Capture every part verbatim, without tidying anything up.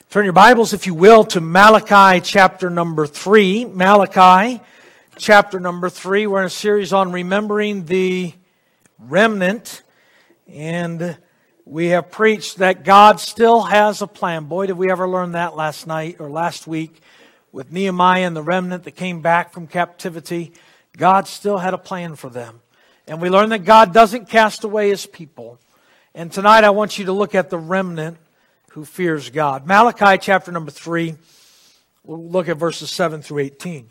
Turn your Bibles, if you will, to Malachi chapter number three. Malachi chapter number three. We're in a series on remembering the remnant. And we have preached that God still has a plan. Boy, did we ever learn that last night or last week with Nehemiah and the remnant that came back from captivity. God still had a plan for them. And we learned that God doesn't cast away His people. And tonight I want you to look at the remnant who fears God. Malachi chapter number three, we'll look at verses seven through eighteen.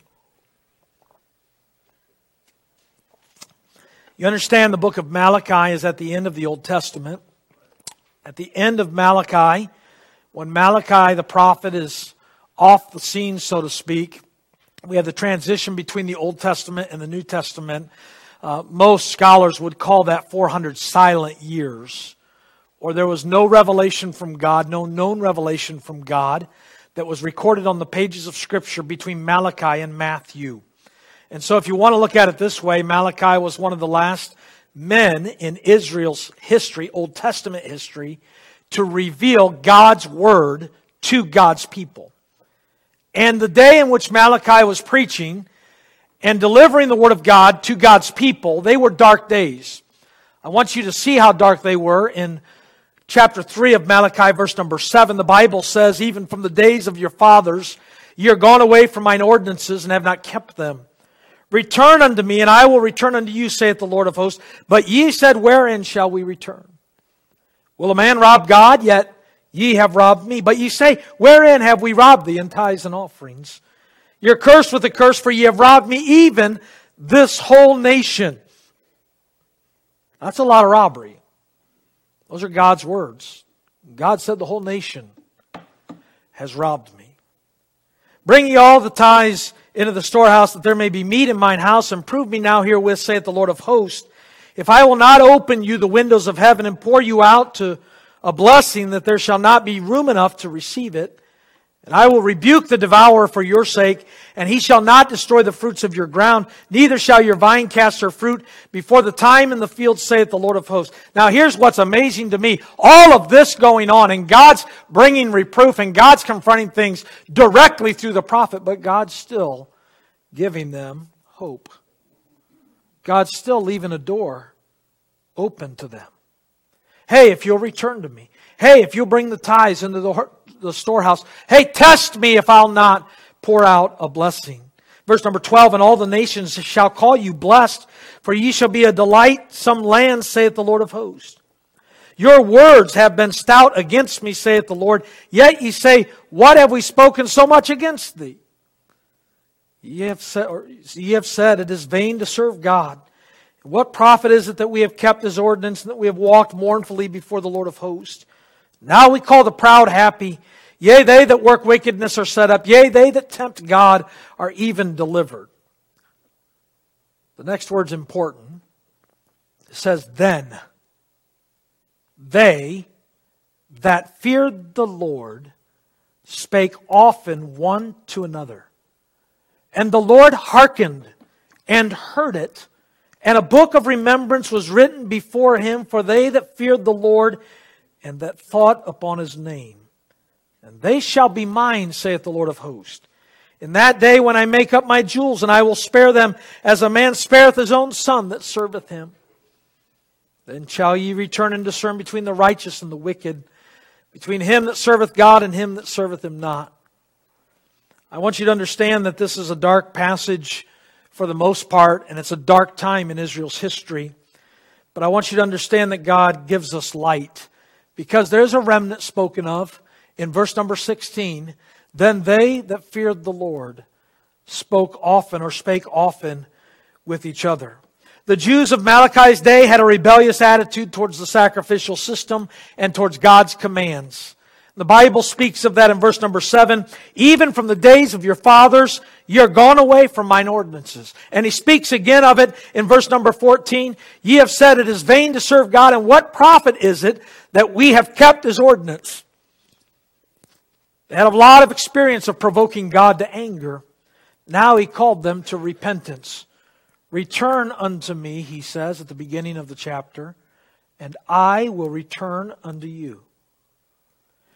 You understand the book of Malachi is at the end of the Old Testament. At the end of Malachi, when Malachi the prophet is off the scene, so to speak, we have the transition between the Old Testament and the New Testament. Uh, most scholars would call that four hundred silent years. Or there was no revelation from God, no known revelation from God that was recorded on the pages of Scripture between Malachi and Matthew. And so if you want to look at it this way, Malachi was one of the last men in Israel's history, Old Testament history, to reveal God's Word to God's people. And the day in which Malachi was preaching and delivering the Word of God to God's people, they were dark days. I want you to see how dark they were in chapter three of Malachi, verse number seven. The Bible says, even from the days of your fathers, ye are gone away from mine ordinances and have not kept them. Return unto me, and I will return unto you, saith the Lord of hosts. But ye said, wherein shall we return? Will a man rob God? Yet ye have robbed me. But ye say, wherein have we robbed thee? In tithes and offerings. You're cursed with a curse, for ye have robbed me, even this whole nation. That's a lot of robbery. Those are God's words. God said the whole nation has robbed me. Bring ye all the tithes into the storehouse, that there may be meat in mine house, and prove me now herewith, saith the Lord of hosts, if I will not open you the windows of heaven and pour you out to a blessing, that there shall not be room enough to receive it. And I will rebuke the devourer for your sake, and he shall not destroy the fruits of your ground, neither shall your vine cast her fruit before the time in the field, saith the Lord of hosts. Now here's what's amazing to me. All of this going on, and God's bringing reproof, and God's confronting things directly through the prophet, but God's still giving them hope. God's still leaving a door open to them. Hey, if you'll return to me. Hey, if you'll bring the tithes into the the storehouse. Hey, test me if I'll not pour out a blessing. Verse number twelve, and all the nations shall call you blessed, for ye shall be a delight, some land, saith the Lord of hosts. Your words have been stout against me, saith the Lord. Yet ye say, what have we spoken so much against thee? Ye have said, or ye have said, it is vain to serve God. What profit is it that we have kept His ordinance, and that we have walked mournfully before the Lord of hosts? Now we call the proud happy. Yea, they that work wickedness are set up. Yea, they that tempt God are even delivered. The next word's important. It says, then they that feared the Lord spake often one to another. And the Lord hearkened and heard it. And a book of remembrance was written before Him for they that feared the Lord and that thought upon His name. And they shall be mine, saith the Lord of hosts. In that day when I make up my jewels, and I will spare them, as a man spareth his own son that serveth him. Then shall ye return and discern between the righteous and the wicked, between him that serveth God and him that serveth Him not. I want you to understand that this is a dark passage for the most part, and it's a dark time in Israel's history. But I want you to understand that God gives us light. Because there's a remnant spoken of in verse number sixteen. Then they that feared the Lord spoke often or spake often with each other. The Jews of Malachi's day had a rebellious attitude towards the sacrificial system and towards God's commands. The Bible speaks of that in verse number seven. Even from the days of your fathers, ye are gone away from mine ordinances. And he speaks again of it in verse number fourteen. Ye have said it is vain to serve God, and what profit is it that we have kept His ordinance? They had a lot of experience of provoking God to anger. Now He called them to repentance. Return unto me, He says at the beginning of the chapter, and I will return unto you.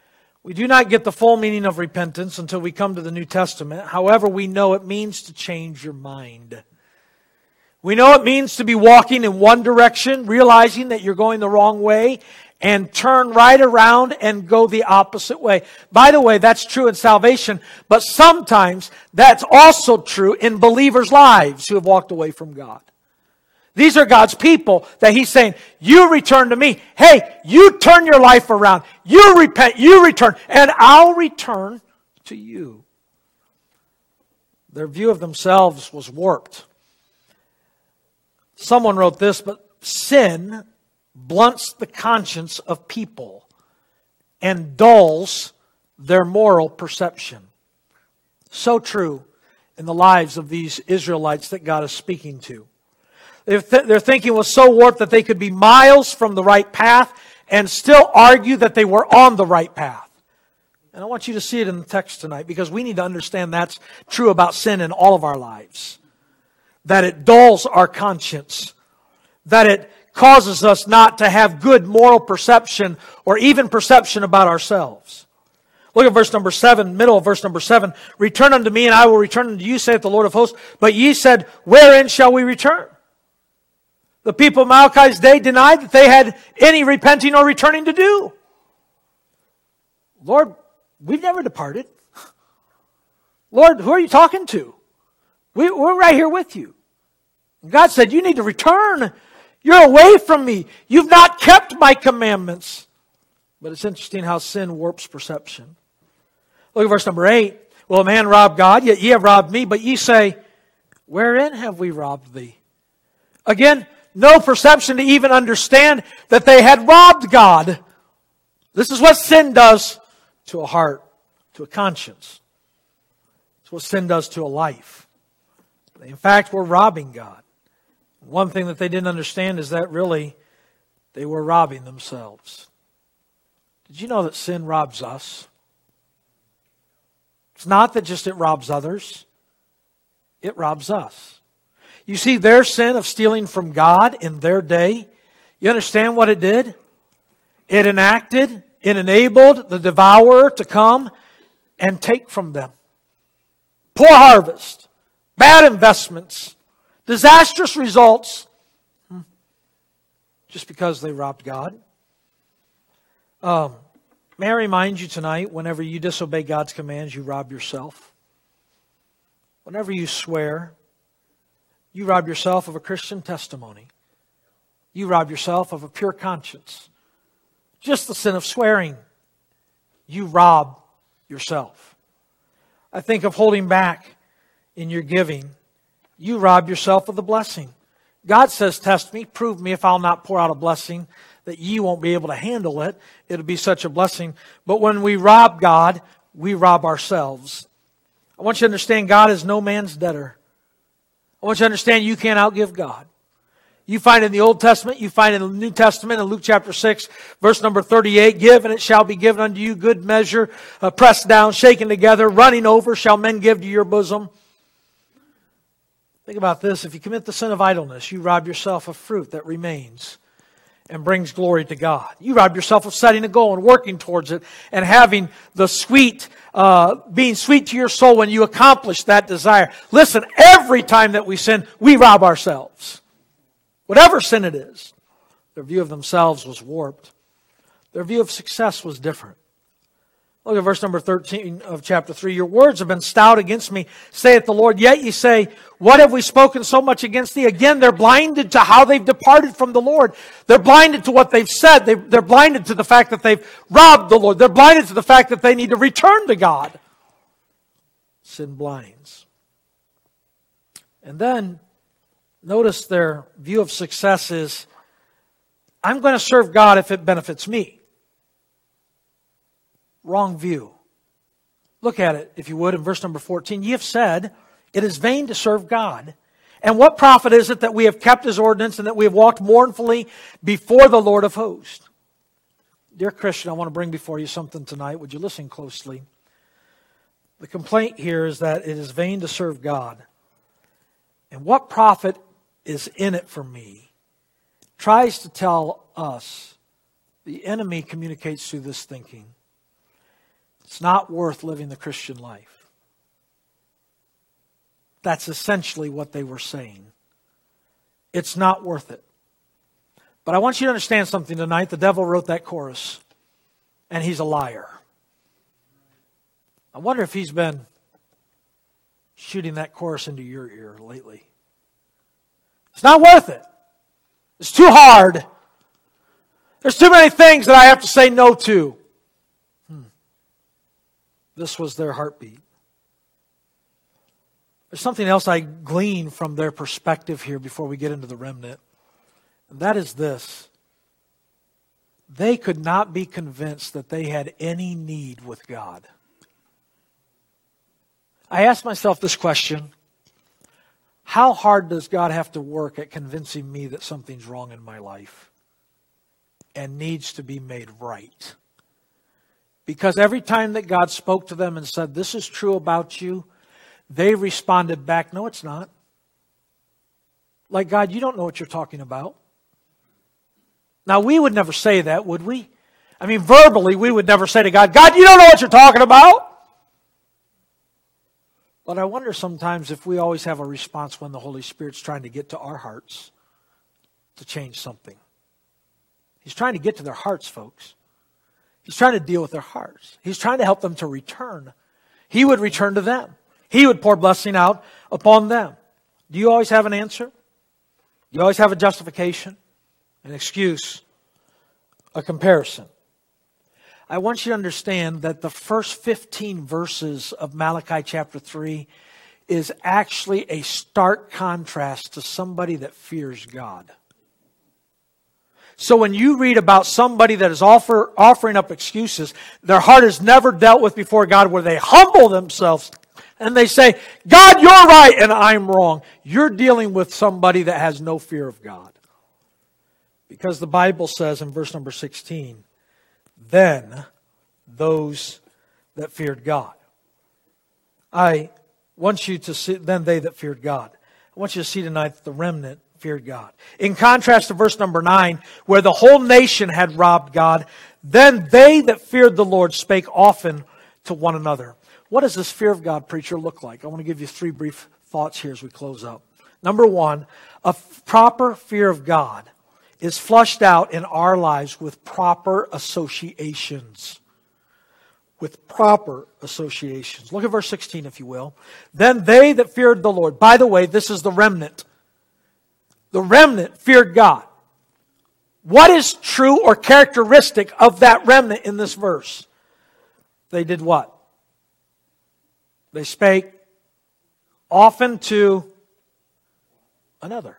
We do not get the full meaning of repentance until we come to the New Testament. However, we know it means to change your mind. We know it means to be walking in one direction, realizing that you're going the wrong way, and turn right around and go the opposite way. By the way, that's true in salvation, but sometimes that's also true in believers' lives who have walked away from God. These are God's people that He's saying, you return to me. Hey, you turn your life around. You repent, you return, and I'll return to you. Their view of themselves was warped. Someone wrote this, but sin blunts the conscience of people and dulls their moral perception. So true in the lives of these Israelites that God is speaking to. Their thinking was so warped that they could be miles from the right path and still argue that they were on the right path. And I want you to see it in the text tonight, because we need to understand that's true about sin in all of our lives. That it dulls our conscience. That it causes us not to have good moral perception or even perception about ourselves. Look at verse number seven, middle of verse number seven. Return unto me, and I will return unto you, saith the Lord of hosts. But ye said, wherein shall we return? The people of Malachi's day denied that they had any repenting or returning to do. Lord, we've never departed. Lord, who are you talking to? We, we're right here with you. And God said, you need to return. You're away from me. You've not kept my commandments. But it's interesting how sin warps perception. Look at verse number eight. Will a man rob God? Yet ye have robbed me. But ye say, wherein have we robbed thee? Again, no perception to even understand that they had robbed God. This is what sin does to a heart, to a conscience. It's what sin does to a life. In fact, we're robbing God. One thing that they didn't understand is that really they were robbing themselves. Did you know that sin robs us? It's not that just it robs others. It robs us. You see, their sin of stealing from God in their day, you understand what it did? It enacted, it enabled the devourer to come and take from them. Poor harvest, bad investments, disastrous results, just because they robbed God. Um, may I remind you tonight, whenever you disobey God's commands, you rob yourself. Whenever you swear, you rob yourself of a Christian testimony. You rob yourself of a pure conscience. Just the sin of swearing, you rob yourself. I think of holding back in your giving. You rob yourself of the blessing. God says, test me, prove me if I'll not pour out a blessing that ye won't be able to handle it. It'll be such a blessing. But when we rob God, we rob ourselves. I want you to understand God is no man's debtor. I want you to understand you can't outgive God. You find in the Old Testament, you find in the New Testament, in Luke chapter six, verse number thirty-eight, give and it shall be given unto you, good measure, uh, pressed down, shaken together, running over, shall men give to your bosom. Think about this. If you commit the sin of idleness, you rob yourself of fruit that remains and brings glory to God. You rob yourself of setting a goal and working towards it and having the sweet, uh, being sweet to your soul when you accomplish that desire. Listen, every time that we sin, we rob ourselves. Whatever sin it is. Their view of themselves was warped. Their view of success was different. Look at verse number thirteen of chapter three. Your words have been stout against me, saith the Lord. Yet ye say, what have we spoken so much against thee? Again, they're blinded to how they've departed from the Lord. They're blinded to what they've said. They, they're blinded to the fact that they've robbed the Lord. They're blinded to the fact that they need to return to God. Sin blinds. And then, notice their view of success is, I'm going to serve God if it benefits me. Wrong view. Look at it, if you would, in verse number fourteen. Ye have said, it is vain to serve God. And what profit is it that we have kept His ordinance and that we have walked mournfully before the Lord of hosts? Dear Christian, I want to bring before you something tonight. Would you listen closely? The complaint here is that it is vain to serve God. And what profit is in it for me? Tries to tell us, the enemy communicates through this thinking. It's not worth living the Christian life. That's essentially what they were saying. It's not worth it. But I want you to understand something tonight. The devil wrote that chorus, and he's a liar. I wonder if he's been shooting that chorus into your ear lately. It's not worth it. It's too hard. There's too many things that I have to say no to. Hmm. This was their heartbeat. There's something else I glean from their perspective here before we get into the remnant. And that is this. They could not be convinced that they had any need with God. I asked myself this question. How hard does God have to work at convincing me that something's wrong in my life and needs to be made right? Because every time that God spoke to them and said, this is true about you, they responded back, no, it's not. Like, God, you don't know what you're talking about. Now, we would never say that, would we? I mean, verbally, we would never say to God, God, you don't know what you're talking about. But I wonder sometimes if we always have a response when the Holy Spirit's trying to get to our hearts to change something. He's trying to get to their hearts, folks. He's trying to deal with their hearts. He's trying to help them to return. He would return to them. He would pour blessing out upon them. Do you always have an answer? Do you always have a justification, an excuse, a comparison? I want you to understand that the first fifteen verses of Malachi chapter three is actually a stark contrast to somebody that fears God. So when you read about somebody that is offer, offering up excuses, their heart is never dealt with before God, where they humble themselves and they say, God, you're right and I'm wrong. You're dealing with somebody that has no fear of God. Because the Bible says in verse number sixteen, then those that feared God. I want you to see, then they that feared God. I want you to see tonight that the remnant feared God. In contrast to verse number nine, where the whole nation had robbed God, then they that feared the Lord spake often to one another. What does this fear of God, preacher, look like? I want to give you three brief thoughts here as we close up. Number one, a proper fear of God is flushed out in our lives with proper associations. With proper associations. Look at verse sixteen, if you will. Then they that feared the Lord. By the way, this is the remnant. The remnant feared God. What is true or characteristic of that remnant in this verse? They did what? They spake often to another.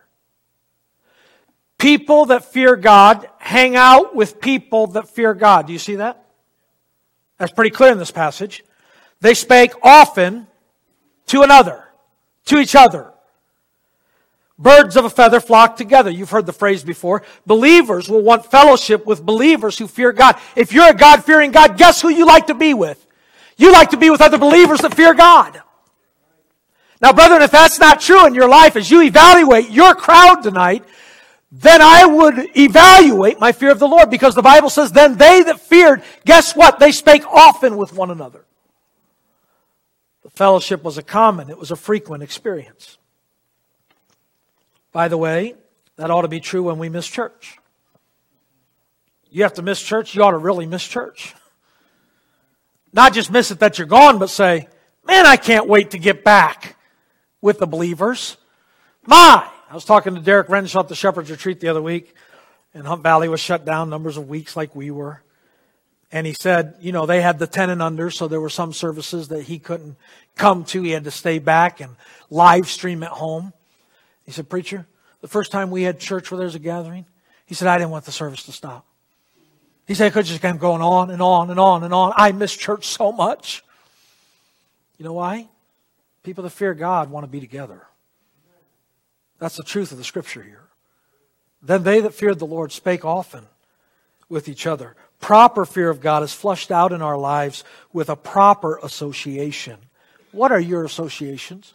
People that fear God hang out with people that fear God. Do you see that? That's pretty clear in this passage. They spake often to another, to each other. Birds of a feather flock together. You've heard the phrase before. Believers will want fellowship with believers who fear God. If you're a God-fearing God, guess who you like to be with? You like to be with other believers that fear God. Now, brethren, if that's not true in your life, as you evaluate your crowd tonight, then I would evaluate my fear of the Lord, because the Bible says, then they that feared, guess what? They spake often with one another. The fellowship was a common, it was a frequent experience. By the way, that ought to be true when we miss church. You have to miss church, you ought to really miss church. Not just miss it that you're gone, but say, man, I can't wait to get back with the believers. My! I was talking to Derek Renshaw at the Shepherd's Retreat the other week, and Hunt Valley was shut down numbers of weeks like we were. And he said, you know, they had the ten and under, so there were some services that he couldn't come to. He had to stay back and live stream at home. He said, preacher, the first time we had church where there was a gathering, he said, I didn't want the service to stop. He said, I could just keep going on and on and on and on. I miss church so much. You know why? People that fear God want to be together. That's the truth of the Scripture here. Then they that feared the Lord spake often with each other. Proper fear of God is flushed out in our lives with a proper association. What are your associations?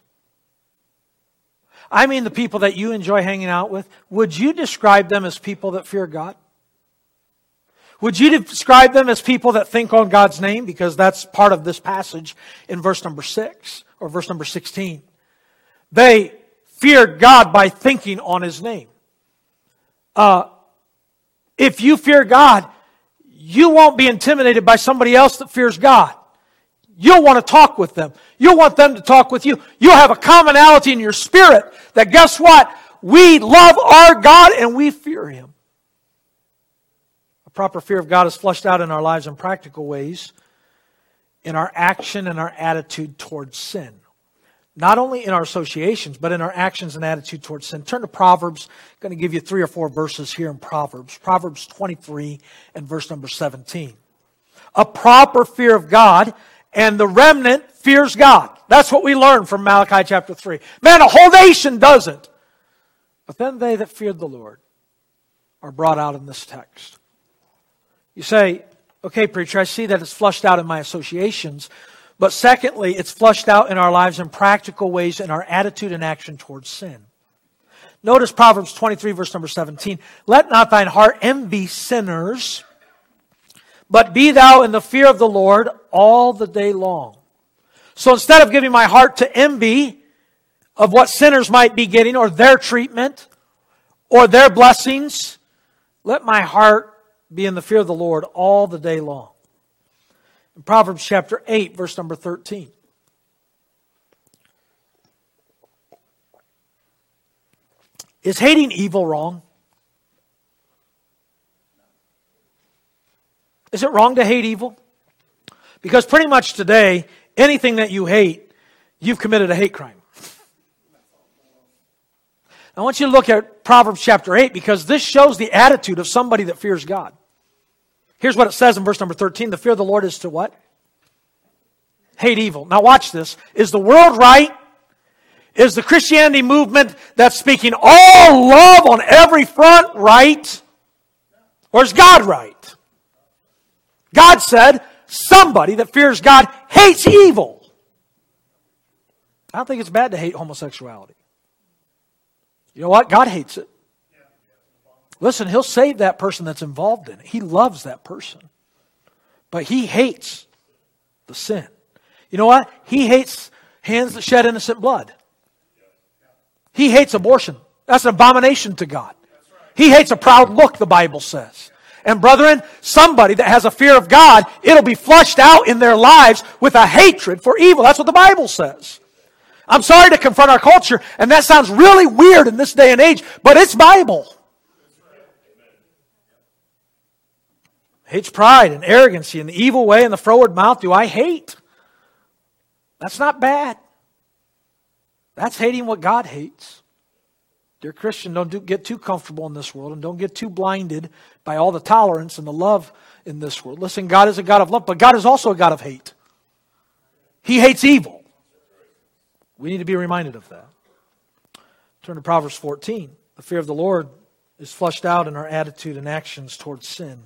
I mean the people that you enjoy hanging out with. Would you describe them as people that fear God? Would you describe them as people that think on God's name? Because that's part of this passage in verse number six or verse number sixteen. They feared God by thinking on His name. Uh, if you fear God, you won't be intimidated by somebody else that fears God. You'll want to talk with them. You'll want them to talk with you. You'll have a commonality in your spirit that guess what? We love our God and we fear Him. A proper fear of God is fleshed out in our lives in practical ways, in our action and our attitude towards sin. Not only in our associations, but in our actions and attitude towards sin. Turn to Proverbs. I'm going to give you three or four verses here in Proverbs. Proverbs twenty-three and verse number seventeen. A proper fear of God, and the remnant fears God. That's what we learn from Malachi chapter three. Man, a whole nation doesn't. But then they that feared the Lord are brought out in this text. You say, okay, preacher, I see that it's flushed out in my associations. But secondly, it's flushed out in our lives in practical ways in our attitude and action towards sin. Notice Proverbs twenty-three, verse number seventeen. Let not thine heart envy sinners, but be thou in the fear of the Lord all the day long. So instead of giving my heart to envy of what sinners might be getting, or their treatment, or their blessings, let my heart be in the fear of the Lord all the day long. In Proverbs chapter eight, verse number thirteen. Is hating evil wrong? Is it wrong to hate evil? Because pretty much today, anything that you hate, you've committed a hate crime. I want you to look at Proverbs chapter eight because this shows the attitude of somebody that fears God. Here's what it says in verse number thirteen. The fear of the Lord is to what? Hate evil. Now watch this. Is the world right? Is the Christianity movement that's speaking all love on every front right? Or is God right? God said somebody that fears God hates evil. I don't think it's bad to hate homosexuality. You know what? God hates it. Listen, He'll save that person that's involved in it. He loves that person. But He hates the sin. You know what? He hates hands that shed innocent blood. He hates abortion. That's an abomination to God. He hates a proud look, the Bible says. And brethren, somebody that has a fear of God, it'll be flushed out in their lives with a hatred for evil. That's what the Bible says. I'm sorry to confront our culture, and that sounds really weird in this day and age, but it's Bible. Hates pride and arrogancy and the evil way and the froward mouth do I hate. That's not bad. That's hating what God hates. Dear Christian, don't do, get too comfortable in this world and don't get too blinded by all the tolerance and the love in this world. Listen, God is a God of love, but God is also a God of hate. He hates evil. We need to be reminded of that. Turn to Proverbs fourteen. The fear of the Lord is flushed out in our attitude and actions towards sin.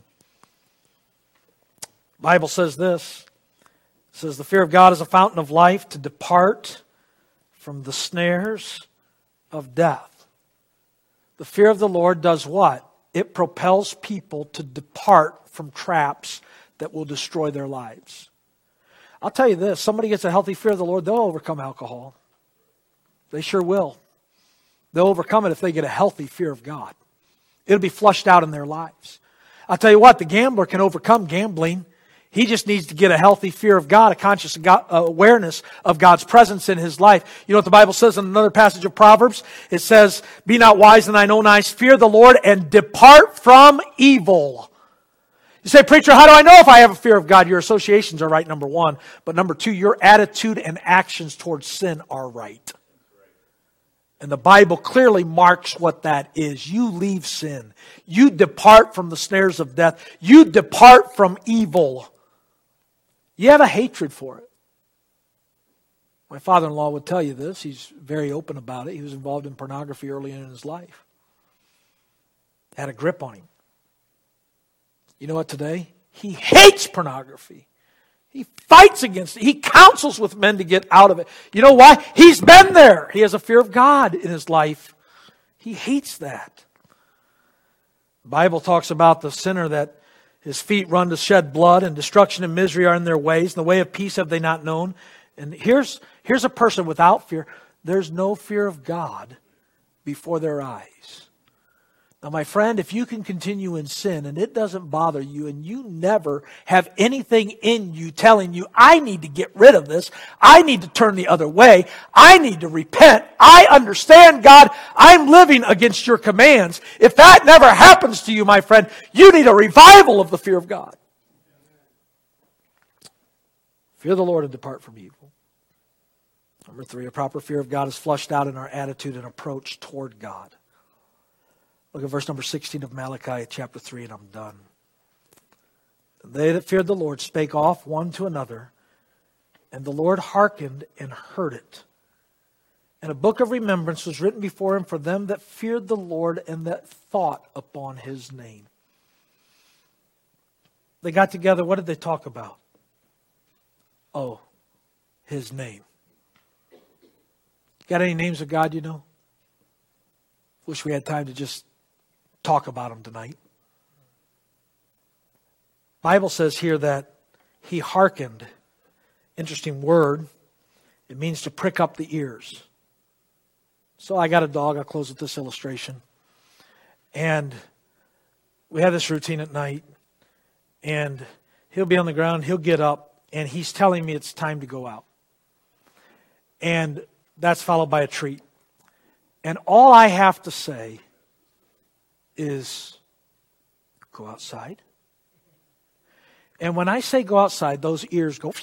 The Bible says this. It says, the fear of God is a fountain of life to depart from the snares of death. The fear of the Lord does what? It propels people to depart from traps that will destroy their lives. I'll tell you this, somebody gets a healthy fear of the Lord, they'll overcome alcohol. They sure will. They'll overcome it if they get a healthy fear of God. It'll be flushed out in their lives. I'll tell you what, the gambler can overcome gambling. He just needs to get a healthy fear of God, a conscious God, uh, awareness of God's presence in his life. You know what the Bible says in another passage of Proverbs? It says, be not wise in thine own eyes, fear the Lord, and depart from evil. You say, preacher, how do I know if I have a fear of God? Your associations are right, number one. But number two, your attitude and actions towards sin are right. And the Bible clearly marks what that is. You leave sin. You depart from the snares of death. You depart from evil. You have a hatred for it. My father-in-law would tell you this. He's very open about it. He was involved in pornography early in his life. Had a grip on him. You know what today? He hates pornography. He fights against it. He counsels with men to get out of it. You know why? He's been there. He has a fear of God in his life. He hates that. The Bible talks about the sinner that His feet run to shed blood, and destruction and misery are in their ways. And the way of peace have they not known. And here's, here's a person without fear. There's no fear of God before their eyes. Now, my friend, if you can continue in sin and it doesn't bother you and you never have anything in you telling you, I need to get rid of this, I need to turn the other way, I need to repent, I understand, God, I'm living against your commands. If that never happens to you, my friend, you need a revival of the fear of God. Fear the Lord and depart from evil. Number three, a proper fear of God is flushed out in our attitude and approach toward God. Look at verse number sixteen of Malachi chapter three, and I'm done. They that feared the Lord spake off one to another, and the Lord hearkened and heard it. And a book of remembrance was written before him for them that feared the Lord and that thought upon his name. They got together. What did they talk about? Oh, his name. Got any names of God you know? Wish we had time to just talk about them tonight. Bible says here that he hearkened. Interesting word. It means to prick up the ears. So I got a dog. I'll close with this illustration. And we have this routine at night. And he'll be on the ground. He'll get up. And he's telling me it's time to go out. And that's followed by a treat. And all I have to say is go outside. And when I say go outside, those ears go,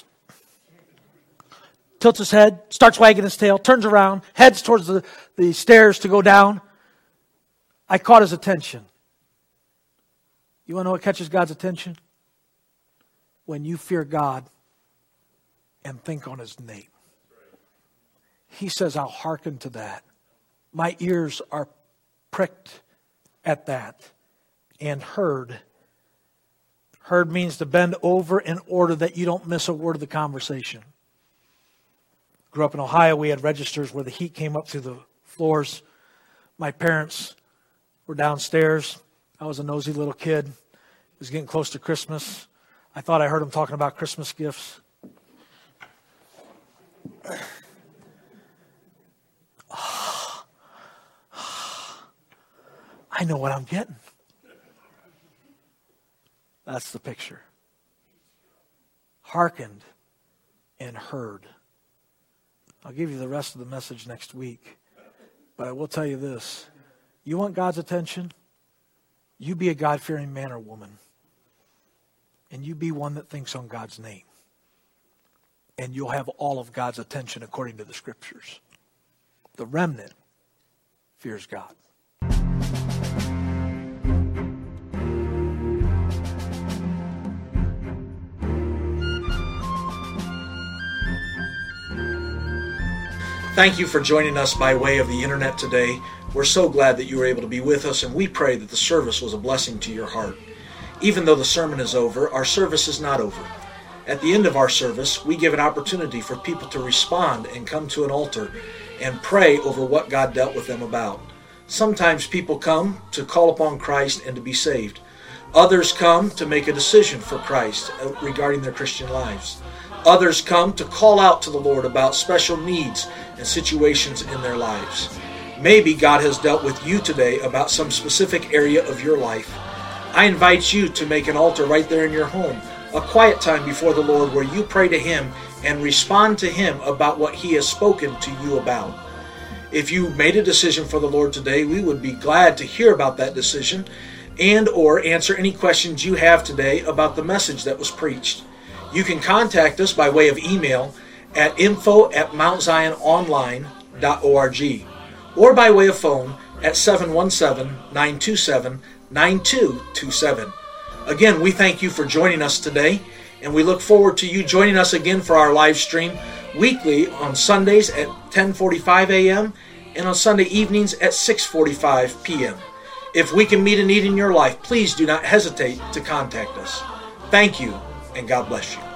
tilts his head, starts wagging his tail, turns around, heads towards the, the stairs to go down. I caught his attention. You want to know what catches God's attention? When you fear God and think on his name. He says, I'll hearken to that. My ears are pricked at that and heard. Heard means to bend over in order that you don't miss a word of the conversation. Grew up in Ohio. We had registers where the heat came up through the floors. My parents were downstairs. I was a nosy little kid. It was getting close to Christmas. I thought I heard them talking about Christmas gifts. I know what I'm getting. That's the picture. Hearkened and heard. I'll give you the rest of the message next week. But I will tell you this. You want God's attention? You be a God-fearing man or woman. And you be one that thinks on God's name. And you'll have all of God's attention according to the Scriptures. The remnant fears God. Thank you for joining us by way of the internet today. We're so glad that you were able to be with us, and we pray that the service was a blessing to your heart. Even though the sermon is over, our service is not over. At the end of our service, we give an opportunity for people to respond and come to an altar and pray over what God dealt with them about. Sometimes people come to call upon Christ and to be saved. Others come to make a decision for Christ regarding their Christian lives. Others come to call out to the Lord about special needs and situations in their lives. Maybe God has dealt with you today about some specific area of your life. I invite you to make an altar right there in your home, a quiet time before the Lord where you pray to Him and respond to Him about what He has spoken to you about. If you made a decision for the Lord today, we would be glad to hear about that decision and or answer any questions you have today about the message that was preached. You can contact us by way of email at info at mount zion online dot org or by way of phone at seven one seven, nine two seven, nine two two seven. Again, we thank you for joining us today, and we look forward to you joining us again for our live stream weekly on Sundays at ten forty-five a.m. and on Sunday evenings at six forty-five p.m. If we can meet a need in your life, please do not hesitate to contact us. Thank you, and God bless you.